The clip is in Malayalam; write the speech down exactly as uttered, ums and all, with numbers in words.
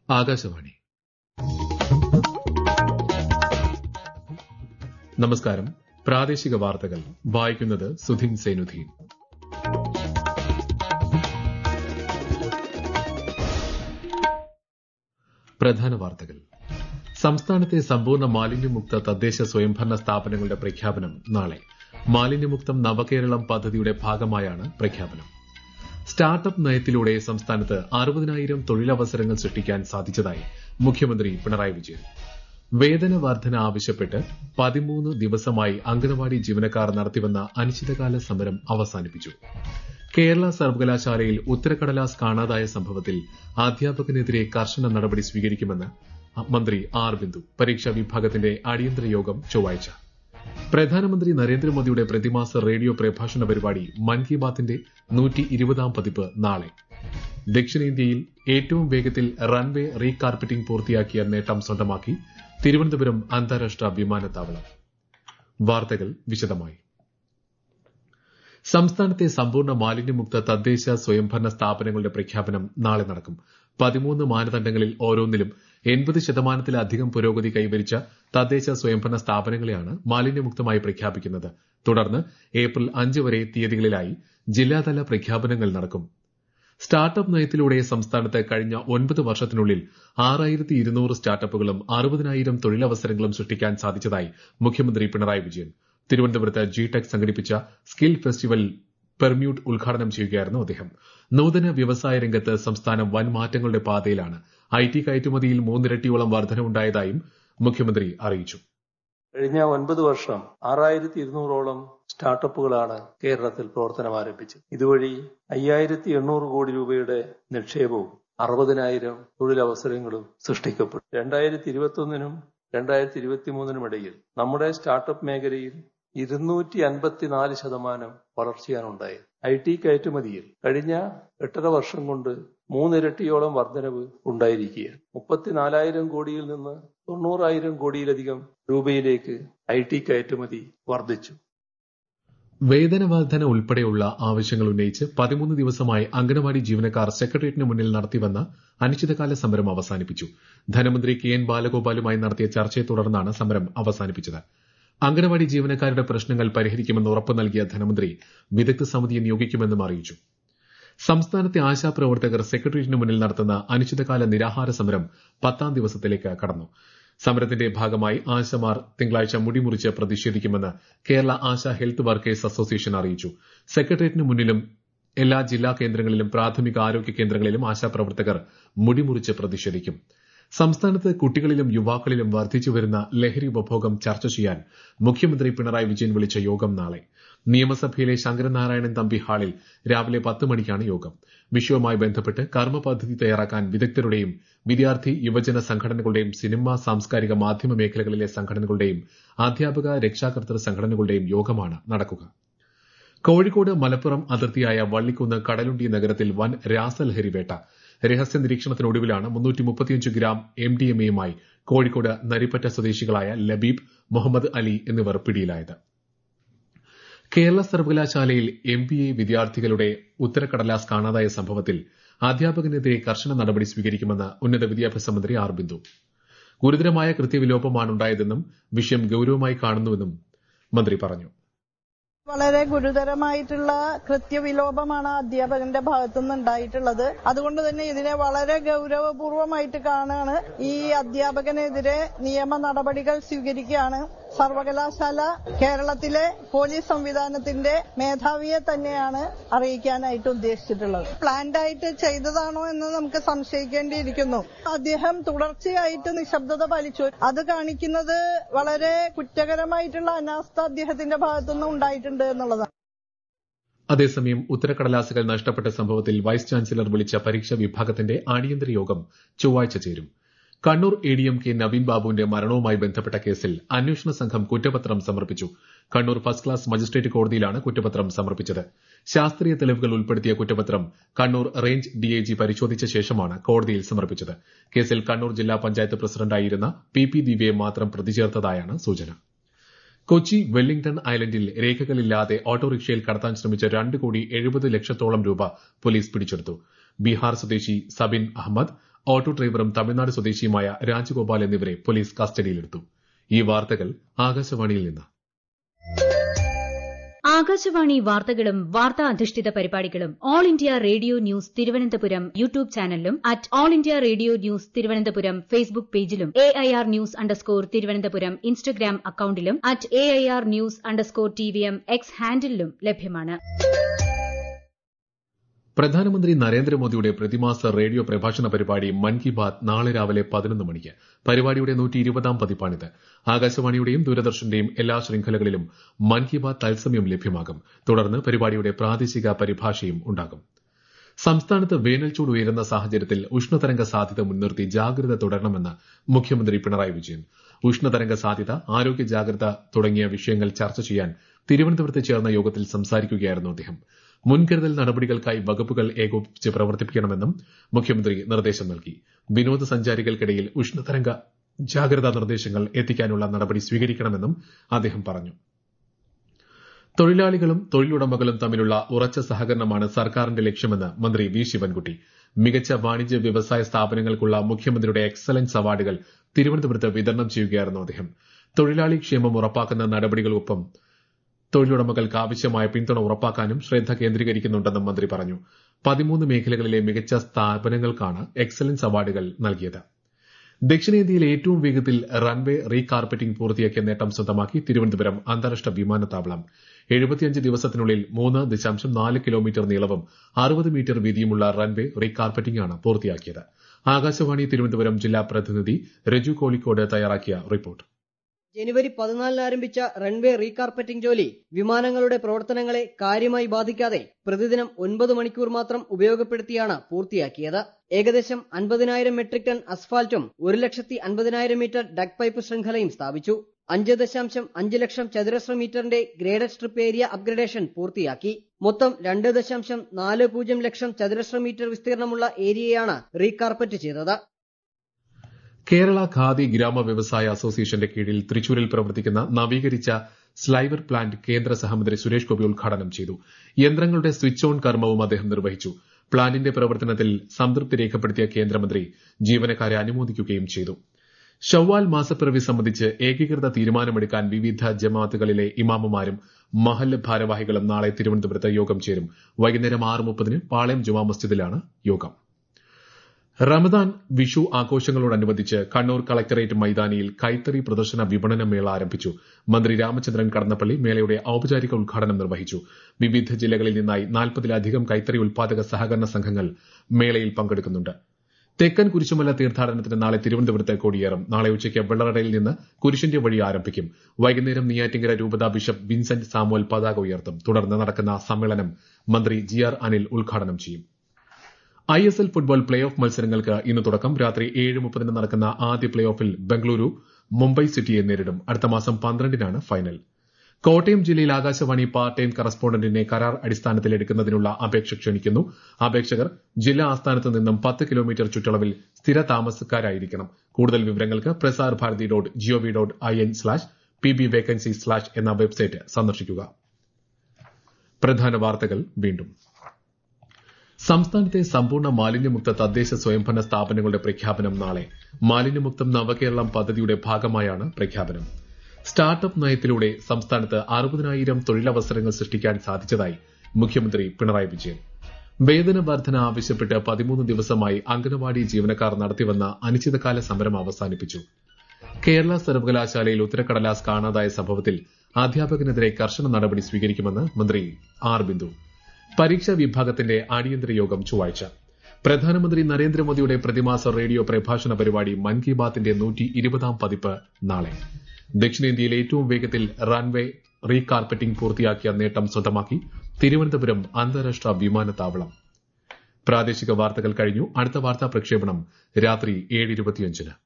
ആകാശവാണി. നമസ്കാരം. പ്രാദേശിക വാർത്തകൾ വായിക്കുന്നത് സുധിൻ സേനുദ്ദീൻ. പ്രധാന വാർത്തകൾ. സംസ്ഥാനത്തെ സമ്പൂർണ്ണ മാലിന്യമുക്ത തദ്ദേശ സ്വയംഭരണ സ്ഥാപനങ്ങളുടെ പ്രഖ്യാപനം നാളെ. മാലിന്യമുക്തം നവകേരളം പദ്ധതിയുടെ ഭാഗമായാണ് പ്രഖ്യാപനം. സ്റ്റാർട്ടപ്പ് നയത്തിലൂടെ സംസ്ഥാനത്ത് അറുപതിനായിരം തൊഴിലവസരങ്ങൾ സൃഷ്ടിക്കാൻ സാധിച്ചതായി മുഖ്യമന്ത്രി പിണറായി വിജയൻ. വേതന വർധന ആവശ്യപ്പെട്ട് പതിമൂന്ന് ദിവസമായി അംഗനവാടി ജീവനക്കാർ നടത്തിവന്ന അനിശ്ചിതകാല സമരം അവസാനിപ്പിച്ചു. കേരള സർവകലാശാലയിൽ ഉത്തരക്കടലാസ് കാണാതായ സംഭവത്തിൽ അധ്യാപകനെതിരെ കർശന നടപടി സ്വീകരിക്കുമെന്ന് മന്ത്രി ആർ ബിന്ദു. പരീക്ഷാ വിഭാഗത്തിന്റെ അടിയന്തര യോഗം ചൊവ്വാഴ്ച. പ്രധാനമന്ത്രി നരേന്ദ്രമോദിയുടെ പ്രതിമാസ റേഡിയോ പ്രഭാഷണ പരിപാടി മൻ കി ബാത്തിന്റെ നൂറ്റി ഇരുപതാം പതിപ്പ് നാളെ. ദക്ഷിണേന്ത്യയിൽ ഏറ്റവും വേഗത്തിൽ റൺവേ റീകാർപ്പറ്റിംഗ് പൂർത്തിയാക്കിയ നേട്ടം സ്വന്തമാക്കി തിരുവനന്തപുരം അന്താരാഷ്ട്ര വിമാനത്താവളം. വാർത്തകൾ വിശദമായി. സംസ്ഥാനത്തെ സമ്പൂർണ്ണ മാലിന്യമുക്ത തദ്ദേശ സ്വയംഭരണ സ്ഥാപനങ്ങളുടെ പ്രഖ്യാപനം നാളെ നടക്കും. പതിമൂന്ന് മാനദണ്ഡങ്ങളിൽ ഓരോന്നിലും എൺപത് ശതമാനത്തിലധികം പുരോഗതി കൈവരിച്ച തദ്ദേശ സ്വയംഭരണ സ്ഥാപനങ്ങളെയാണ് മാലിന്യമുക്തമായി പ്രഖ്യാപിക്കുന്നത്. തുടർന്ന് ഏപ്രിൽ അഞ്ച് വരെ തീയതികളിലായി ജില്ലാതല പ്രഖ്യാപനങ്ങൾ നടക്കും. സ്റ്റാർട്ടപ്പ് നയത്തിലൂടെ സംസ്ഥാനത്ത് കഴിഞ്ഞ ഒൻപത് വർഷത്തിനുള്ളിൽ ആറായിരത്തി ഇരുന്നൂറ് സ്റ്റാർട്ടപ്പുകളും അറുപതിനായിരം തൊഴിലവസരങ്ങളും സൃഷ്ടിക്കാൻ സാധിച്ചതായി മുഖ്യമന്ത്രി പിണറായി വിജയൻ. തിരുവനന്തപുരത്ത് ജി ടെക് സംഘടിപ്പിച്ച സ്കിൽ ഫെസ്റ്റിവൽ പെർമ്യൂട്ട് ഉദ്ഘാടനം ചെയ്യുകയായിരുന്നു അദ്ദേഹം. നൂതന വ്യവസായ രംഗത്ത് സംസ്ഥാനം വൻ മാറ്റങ്ങളുടെ പാതയിലാണ്. ഐ ടി കയറ്റുമതിയിൽ മൂന്നിരട്ടിയോളം വർധനവുണ്ടായതായും മുഖ്യമന്ത്രി അറിയിച്ചു. കഴിഞ്ഞ ഒൻപത് വർഷം ആറായിരത്തി ഇരുന്നൂറോളം സ്റ്റാർട്ടപ്പുകളാണ് കേരളത്തിൽ പ്രവർത്തനം ആരംഭിച്ചത്. ഇതുവഴി അയ്യായിരത്തി എണ്ണൂറ് കോടി രൂപയുടെ നിക്ഷേപവും അറുപതിനായിരം തൊഴിലവസരങ്ങളും സൃഷ്ടിക്കപ്പെട്ടു. രണ്ടായിരത്തി ഇരുപത്തി ഒന്നിനും രണ്ടായിരത്തി ഇരുപത്തി മൂന്നിനും ഇടയിൽ നമ്മുടെ സ്റ്റാർട്ടപ്പ് മേഖലയിൽ ഇരുന്നൂറ്റി അൻപത്തിനാല് ശതമാനം വളർച്ചയാണ് ഉണ്ടായത്. ഐ ടി കയറ്റുമതിയിൽ കഴിഞ്ഞ എട്ടര വർഷം കൊണ്ട് മൂന്നിരട്ടിയോളം വർധനവ് ഉണ്ടായിരിക്കുകയാണ്. മുപ്പത്തിനാലായിരം കോടിയിൽ നിന്ന് തൊണ്ണൂറായിരം കോടിയിലധികം രൂപയിലേക്ക് ഐ ടി കയറ്റുമതി വർദ്ധിച്ചു. വേതന വർധന ഉൾപ്പെടെയുള്ള ആവശ്യങ്ങൾ ഉന്നയിച്ച് പതിമൂന്ന് ദിവസമായി അംഗനവാടി ജീവനക്കാർ സെക്രട്ടേറിയറ്റിന് മുന്നിൽ നടത്തിവന്ന അനിശ്ചിതകാല സമരം അവസാനിപ്പിച്ചു. ധനമന്ത്രി കെ എൻ ബാലഗോപാലുമായി നടത്തിയ ചർച്ചയെ തുടർന്നാണ് സമരം അവസാനിപ്പിച്ചത്. അംഗനവാടി ജീവനക്കാരുടെ പ്രശ്നങ്ങൾ പരിഹരിക്കുമെന്ന് ഉറപ്പ് നൽകിയ ധനമന്ത്രി വിദഗ്ധ സമിതിയെ നിയോഗിക്കുമെന്നും അറിയിച്ചു. സംസ്ഥാനത്തെ ആശാപ്രവർത്തകർ സെക്രട്ടേറിയറ്റിന് മുന്നിൽ നടത്തുന്ന അനിശ്ചിതകാല നിരാഹാര സമരം പത്താം ദിവസത്തിലേക്ക് കടന്നു. സമരത്തിന്റെ ഭാഗമായി ആശമാർ തിങ്കളാഴ്ച മുടിമുറിച്ച് പ്രതിഷേധിക്കുമെന്ന് Kerala Asha health workers association അറിയിച്ചു. സെക്രട്ടേറിയറ്റിന് മുന്നിലും എല്ലാ ജില്ലാ കേന്ദ്രങ്ങളിലും പ്രാഥമിക ആരോഗ്യ കേന്ദ്രങ്ങളിലും ആശാപ്രവർത്തകർ മുടിമുറിച്ച് പ്രതിഷേധിക്കും. സംസ്ഥാനത്ത് കുട്ടികളിലും യുവാക്കളിലും വർദ്ധിച്ചുവരുന്ന ലഹരി ഉപഭോഗം ചർച്ച ചെയ്യാൻ മുഖ്യമന്ത്രി പിണറായി വിജയൻ വിളിച്ച യോഗം നാളെ. നിയമസഭയിലെ ശങ്കരനാരായണൻ തമ്പി ഹാളിൽ രാവിലെ പത്ത് മണിക്കാണ് യോഗം. വിഷയവുമായി ബന്ധപ്പെട്ട് കർമ്മ പദ്ധതി തയ്യാറാക്കാൻ വിദഗ്ധരുടെയും വിദ്യാർത്ഥി യുവജന സംഘടനകളുടെയും സിനിമ സാംസ്കാരിക മാധ്യമ മേഖലകളിലെ സംഘടനകളുടെയും അധ്യാപക രക്ഷാകർതൃ സംഘടനകളുടെയും യോഗമാണ് നടക്കുക. കോഴിക്കോട് മലപ്പുറം അതിർത്തിയായ വള്ളിക്കുന്ന് കടലുണ്ടി നഗരത്തിൽ വൻ രാസലഹരി വേട്ട. രഹസ്യ നിരീക്ഷണത്തിനൊടുവിലാണ് മുന്നൂറ്റി മുപ്പത്തിയഞ്ച് ഗ്രാം എം ഡി എം എയുമായി കോഴിക്കോട് നരിപ്പറ്റ സ്വദേശികളായ ലബീബ്, മുഹമ്മദ് അലി എന്നിവർ പിടിയിലായത്. കേരള സർവകലാശാലയിൽ എം ബി എ വിദ്യാർത്ഥികളുടെ ഉത്തരക്കടലാസ് കാണാതായ സംഭവത്തിൽ അധ്യാപകനെതിരെ കർശന നടപടി സ്വീകരിക്കുമെന്ന് ഉന്നത വിദ്യാഭ്യാസ മന്ത്രി ആർ ബിന്ദു. ഗുരുതരമായ കൃത്യവിലോപമാണുണ്ടായതെന്നും വിഷയം ഗൌരവമായി കാണുന്നുവെന്നും മന്ത്രി പറഞ്ഞു. വളരെ ഗുരുതരമായിട്ടുള്ള കൃത്യവിലോപമാണ് അധ്യാപകന്റെ ഭാഗത്തുനിന്ന് ഉണ്ടായിട്ടുള്ളത്. അതുകൊണ്ട് തന്നെ ഇതിനെ വളരെ ഗൌരവപൂർവമായിട്ട് കാണുകയാണ്. ഈ അധ്യാപകനെതിരെ നിയമ നടപടികൾ സ്വീകരിക്കുകയാണ്. സർവകലാശാല കേരളത്തിലെ പോലീസ് സംവിധാനത്തിന്റെ മേധാവിയെ തന്നെയാണ് അറിയിക്കാനായിട്ട് ഉദ്ദേശിച്ചിട്ടുള്ളത്. പ്ലാൻഡ് ആയിട്ട് ചെയ്തതാണോ എന്ന് നമുക്ക് സംശയിക്കേണ്ടിയിരിക്കുന്നു. അദ്ദേഹം തുടർച്ചയായിട്ട് നിശബ്ദത പാലിച്ചു. അത് കാണിക്കുന്നത് വളരെ കുറ്റകരമായിട്ടുള്ള അനാസ്ഥ അദ്ദേഹത്തിന്റെ ഭാഗത്തുനിന്ന് ഉണ്ടായിട്ടുണ്ട് എന്നുള്ളതാണ്. അതേസമയം ഉത്തരക്കടലാസുകൾ നഷ്ടപ്പെട്ട സംഭവത്തിൽ വൈസ് ചാൻസലർ വിളിച്ച പരീക്ഷാ വിഭാഗത്തിന്റെ അടിയന്തര യോഗം ചൊവ്വാഴ്ച ചേരും. Kannur A D M K Naveen ബാബുവിന്റെ മരണവുമായി ബന്ധപ്പെട്ട കേസിൽ അന്വേഷണ സംഘം കുറ്റപത്രം സമർപ്പിച്ചു. കണ്ണൂർ ഫസ്റ്റ് ക്ലാസ് മജിസ്ട്രേറ്റ് കോടതിയിലാണ് കുറ്റപത്രം സമർപ്പിച്ചത്. ശാസ്ത്രീയ തെളിവുകൾ ഉൾപ്പെടുത്തിയ കുറ്റപത്രം കണ്ണൂർ റേഞ്ച് ഡിഐജി പരിശോധിച്ച ശേഷമാണ് കോടതിയിൽ സമർപ്പിച്ചത്. കേസിൽ കണ്ണൂർ ജില്ലാ പഞ്ചായത്ത് പ്രസിഡന്റായിരുന്ന പി പി ദിവ്യയെ മാത്രം പ്രതി ചേർത്തതായാണ് സൂചന. കൊച്ചി വെല്ലിംഗ്ടൺ ഐലൻഡിൽ രേഖകളില്ലാതെ ഓട്ടോറിക്ഷയിൽ കടത്താൻ ശ്രമിച്ച രണ്ട് കോടി എഴുപത് ലക്ഷത്തോളം രൂപ പോലീസ് പിടിച്ചെടുത്തു. ബീഹാർ സ്വദേശി സബിൻ അഹമ്മദ്, ഓട്ടോ ഡ്രൈവറും തമിഴ്നാട് സ്വദേശിയുമായ രാജഗോപാൽ എന്നിവരെ പോലീസ് കസ്റ്റഡിയിലെടുത്തു. ഈ വാർത്തകൾ ആകാശവാണിയിൽ നിന്ന്. ആകാശവാണി വാർത്തകളും വാർത്താ അധിഷ്ഠിത പരിപാടികളും All India Radio news Thiruvananthapuram YouTube ചാനലിലും at All India Radio news Thiruvananthapuram Facebook പേജിലും A I R news underscore Thiruvananthapuram Instagram അക്കൌണ്ടിലും at A I R news underscore T V M X ഹാൻഡിലും ലഭ്യമാണ്. പ്രധാനമന്ത്രി നരേന്ദ്രമോദിയുടെ പ്രതിമാസ റേഡിയോ പ്രഭാഷണ പരിപാടി മൻ കി ബാത് നാളെ രാവിലെ പതിനൊന്ന് മണിക്ക്. പരിപാടിയുടെ നൂറ്റി ഇരുപതാം പതിപ്പാണിത്. ആകാശവാണിയുടെയും ദൂരദർശന്റെയും എല്ലാ ശൃംഖലകളിലും മൻ കി ബാത് തത്സമയം ലഭ്യമാകും. തുടർന്ന് പരിപാടിയുടെ പ്രാദേശിക പരിഭാഷയും ഉണ്ടാകും. സംസ്ഥാനത്ത് വേനൽച്ചൂട് ഉയരുന്ന സാഹചര്യത്തിൽ ഉഷ്ണതരംഗ സാധ്യത മുൻനിർത്തി ജാഗ്രത തുടരണമെന്ന് മുഖ്യമന്ത്രി പിണറായി വിജയൻ. ഉഷ്ണതരംഗ സാധ്യത, ആരോഗ്യ ജാഗ്രത തുടങ്ങിയ വിഷയങ്ങൾ ചർച്ച ചെയ്യാൻ തിരുവനന്തപുരത്ത് ചേർന്ന യോഗത്തിൽ സംസാരിക്കുകയായിരുന്നു അദ്ദേഹം. മുൻകരുതൽ നടപടികൾക്കായി വകുപ്പുകൾ ഏകോപിപ്പിച്ച് പ്രവർത്തിപ്പിക്കണമെന്നും മുഖ്യമന്ത്രി നിർദ്ദേശം നൽകി. വിനോദസഞ്ചാരികൾക്കിടയിൽ ഉഷ്ണതരംഗ ജാഗ്രതാ നിർദ്ദേശങ്ങൾ എത്തിക്കാനുള്ള നടപടി സ്വീകരിക്കണമെന്നും അദ്ദേഹം പറഞ്ഞു. തൊഴിലാളികളും തൊഴിലുടമകളും തമ്മിലുള്ള ഉറച്ച സഹകരണമാണ് സർക്കാരിന്റെ ലക്ഷ്യമെന്ന് മന്ത്രി വി ശിവൻകുട്ടി. മികച്ച വാണിജ്യ വ്യവസായ സ്ഥാപനങ്ങൾക്കുള്ള മുഖ്യമന്ത്രിയുടെ എക്സലൻസ് അവാർഡുകൾ തിരുവനന്തപുരത്ത് വിതരണം ചെയ്യുകയായിരുന്നു അദ്ദേഹം. തൊഴിലാളി ക്ഷേമം ഉറപ്പാക്കുന്ന നടപടികൾക്കൊപ്പം തൊഴിലുടമകൾക്ക് ആവശ്യമായ പിന്തുണ ഉറപ്പാക്കാനും ശ്രദ്ധ കേന്ദ്രീകരിക്കുന്നുണ്ടെന്നും മന്ത്രി പറഞ്ഞു. പതിമൂന്ന് മേഖലകളിലെ മികച്ച സ്ഥാപനങ്ങൾക്കാണ് എക്സലൻസ് അവാർഡുകൾ നൽകിയത്. ദക്ഷിണേന്ത്യയിലെ ഏറ്റവും വേഗത്തിൽ റൺവേ റീകാർപ്പറ്റിംഗ് പൂർത്തിയാക്കിയ നേട്ടം സ്വന്തമാക്കി തിരുവനന്തപുരം അന്താരാഷ്ട്ര വിമാനത്താവളം. എഴുപത്തിയഞ്ച് ദിവസത്തിനുള്ളിൽ മൂന്ന് ദശാംശം നാല് കിലോമീറ്റർ നീളവും അറുപത് മീറ്റർ വീതിയുമുള്ള റൺവേ റീകാർപ്പറ്റിംഗാണ് പൂർത്തിയാക്കിയത്. ആകാശവാണി തിരുവനന്തപുരം ജില്ലാ പ്രതിനിധി രജു കോളിക്കോട് തയ്യാറാക്കിയ റിപ്പോർട്ട്. ജനുവരി പതിനാലിന് ആരംഭിച്ച റൺവേ റീകാർപ്പറ്റിംഗ് ജോലി വിമാനങ്ങളുടെ പ്രവർത്തനങ്ങളെ കാര്യമായി ബാധിക്കാതെ പ്രതിദിനം ഒൻപത് മണിക്കൂർ മാത്രം ഉപയോഗപ്പെടുത്തിയാണ് പൂർത്തിയാക്കിയത്. ഏകദേശം അൻപതിനായിരം മെട്രിക് ടൺ അസ്ഫാൽറ്റും ഒരു ലക്ഷത്തി അൻപതിനായിരം മീറ്റർ ഡക് പൈപ്പ് ശൃംഖലയും സ്ഥാപിച്ചു. അഞ്ച് ദശാംശം അഞ്ച് ലക്ഷം ചതുരശ്ര മീറ്ററിന്റെ ഗ്രേഡഡ് സ്ട്രിപ്പ് ഏരിയ അപ്ഗ്രഡേഷൻ പൂർത്തിയാക്കി. മൊത്തം രണ്ട് ദശാംശം നാല് പൂജ്യം ലക്ഷം ചതുരശ്ര മീറ്റർ വിസ്തീർണമുള്ള ഏരിയയാണ് റീകാർപ്പറ്റ് ചെയ്തത്. കേരള ഖാദി ഗ്രാമ വ്യവസായ അസോസിയേഷന്റെ കീഴിൽ തൃശൂരിൽ പ്രവർത്തിക്കുന്ന നവീകരിച്ച സ്ലൈവർ പ്ലാന്റ് കേന്ദ്ര സഹമന്ത്രി സുരേഷ് ഗോപി ഉദ്ഘാടനം ചെയ്തു. യന്ത്രങ്ങളുടെ സ്വിച്ച് ഓൺ കർമ്മവും അദ്ദേഹം നിർവഹിച്ചു. പ്ലാന്റിന്റെ പ്രവർത്തനത്തിൽ സംതൃപ്തി രേഖപ്പെടുത്തിയ കേന്ദ്രമന്ത്രി ജീവനക്കാരെ അനുമോദിക്കുകയും ചെയ്തു. ഷവ്വാൽ മാസപ്പിറവി സംബന്ധിച്ച് ഏകീകൃത തീരുമാനമെടുക്കാൻ വിവിധ ജമാഅത്തുകളിലെ ഇമാമുമാരും മഹല്ല് ഭാരവാഹികളും നാളെ തിരുവനന്തപുരത്ത് യോഗം ചേരും. വൈകുന്നേരം ആറ് മുപ്പതിന് പാളയം ജുമാ മസ്ജിദിലാണ് യോഗം. റമദാൻ, വിഷു ആഘോഷങ്ങളോടനുബന്ധിച്ച് കണ്ണൂർ കളക്ടറേറ്റ് മൈതാനിയിൽ കൈത്തറി പ്രദർശന വിപണന മേള ആരംഭിച്ചു. മന്ത്രി രാമചന്ദ്രൻ കടന്നപ്പള്ളി മേളയുടെ ഔപചാരിക ഉദ്ഘാടനം നിർവഹിച്ചു. വിവിധ ജില്ലകളിൽ നിന്നായി നാൽപ്പതിലധികം കൈത്തറി ഉൽപാദക സഹകരണ സംഘങ്ങൾ മേളയിൽ പങ്കെടുക്കുന്നുണ്ട്. തെക്കൻ കുരിശുമല തീർത്ഥാടനത്തിന് നാളെ തിരുവനന്തപുരത്ത് കൊടിയേറും. നാളെ ഉച്ചയ്ക്ക് വെള്ളറടയിൽ നിന്ന് കുരിശിന്റെ വഴി ആരംഭിക്കും. വൈകുന്നേരം നെയ്യാറ്റിങ്കര രൂപതാ ബിഷപ്പ് വിൻസെന്റ് സാമുവൽ പതാക ഉയർത്തും. തുടർന്ന് നടക്കുന്ന സമ്മേളനം മന്ത്രി ജി ആർ അനിൽ ഉദ്ഘാടനം ചെയ്യും. I S L football play off മത്സരങ്ങൾക്ക് ഇന്ന് തുടക്കം. രാത്രി ഏഴ് മുപ്പതിന് നടക്കുന്ന ആദ്യ പ്ലേ ഓഫിൽ ബംഗളൂരു മുംബൈ സിറ്റിയെ നേരിടും. അടുത്ത മാസം പന്ത്രണ്ടിനാണ് ഫൈനൽ. കോട്ടയം ജില്ലയിൽ ആകാശവാണി പാർട്ട് ടൈം കറസ്പോണ്ടന്റിനെ കരാർ അടിസ്ഥാനത്തിൽ എടുക്കുന്നതിനുള്ള അപേക്ഷ ക്ഷണിക്കുന്നു. അപേക്ഷകർ ജില്ലാ ആസ്ഥാനത്ത് നിന്നും പത്ത് കിലോമീറ്റർ ചുറ്റളവിൽ സ്ഥിര താമസക്കാരായിരിക്കണം. കൂടുതൽ വിവരങ്ങൾക്ക് Prasar Bharati dot gov dot I N slash P B vacancy slash എന്ന വെബ്സൈറ്റ് സന്ദർശിക്കുക. പ്രധാന വാർത്തകൾ വീണ്ടും. സംസ്ഥാനത്തെ സമ്പൂർണ്ണ മാലിന്യമുക്ത തദ്ദേശ സ്വയംഭരണ സ്ഥാപനങ്ങളുടെ പ്രഖ്യാപനം നാളെ. മാലിന്യമുക്തം നവകേരളം പദ്ധതിയുടെ ഭാഗമായാണ് പ്രഖ്യാപനം. സ്റ്റാർട്ടപ്പ് നയത്തിലൂടെ സംസ്ഥാനത്ത് അറുപതിനായിരം തൊഴിലവസരങ്ങൾ സൃഷ്ടിക്കാൻ സാധിച്ചതായി മുഖ്യമന്ത്രി പിണറായി വിജയൻ. വേതന വർധന ആവശ്യപ്പെട്ട് പതിമൂന്ന് ദിവസമായി അംഗനവാടി ജീവനക്കാർ നടത്തിവന്ന അനിശ്ചിതകാല സമരം അവസാനിപ്പിച്ചു. കേരള സർവകലാശാലയിൽ ഉത്തരക്കടലാസ് കാണാതായ സംഭവത്തിൽ അധ്യാപകനെതിരെ കർശന നടപടി സ്വീകരിക്കുമെന്ന് മന്ത്രി ആർ ബിന്ദു. പരീക്ഷാ വിഭാഗത്തിന്റെ അടിയന്തര യോഗം ചൊവ്വാഴ്ച. പ്രധാനമന്ത്രി നരേന്ദ്രമോദിയുടെ പ്രതിമാസ റേഡിയോ പ്രഭാഷണ പരിപാടി മൻ കി ബാത്തിന്റെ നൂറ്റി ഇരുപതാം പതിപ്പ് നാളെ. ദക്ഷിണേന്ത്യയിൽ ഏറ്റവും വേഗത്തിൽ റൺവേ റീകാർപ്പറ്റിംഗ് പൂർത്തിയാക്കിയ നേട്ടം സ്വന്തമാക്കി തിരുവനന്തപുരം അന്താരാഷ്ട്ര വിമാനത്താവളം. പ്രാദേശിക വാർത്തകൾ കഴിഞ്ഞു. അടുത്ത വാർത്താ പ്രക്ഷേപണം രാത്രി ഏഴ് ഇരുപത്തിയഞ്ചിന്.